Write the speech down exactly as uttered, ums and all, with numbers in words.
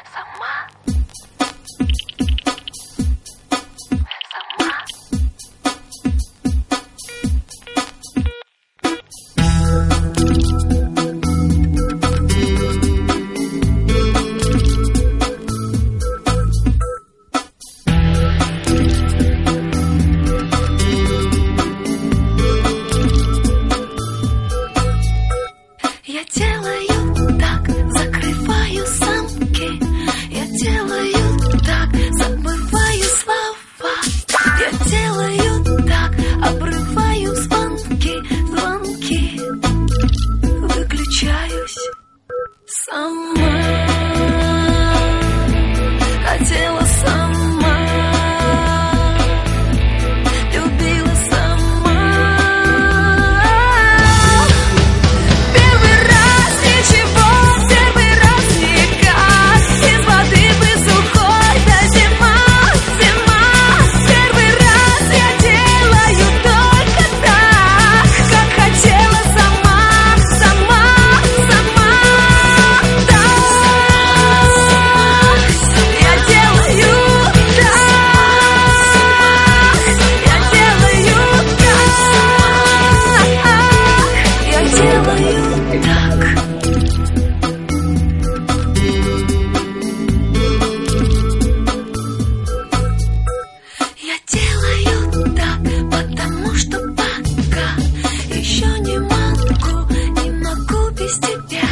Я делаю так, закрываю замки. Я делаю так, забываю слова. Я делаю так, обрываю звонки, звонки. Выключаюсь сама. Хотела сама, любила сама. Первый раз ничего, первый раз никак. Из воды бы сухой, да зима, зима. Первый раз я делаю только так, как хотела сама, сама, сама. Так, я делаю так, я делаю так, я делаю так. Я делаю так, потому что пока еще не могу, не могу без тебя.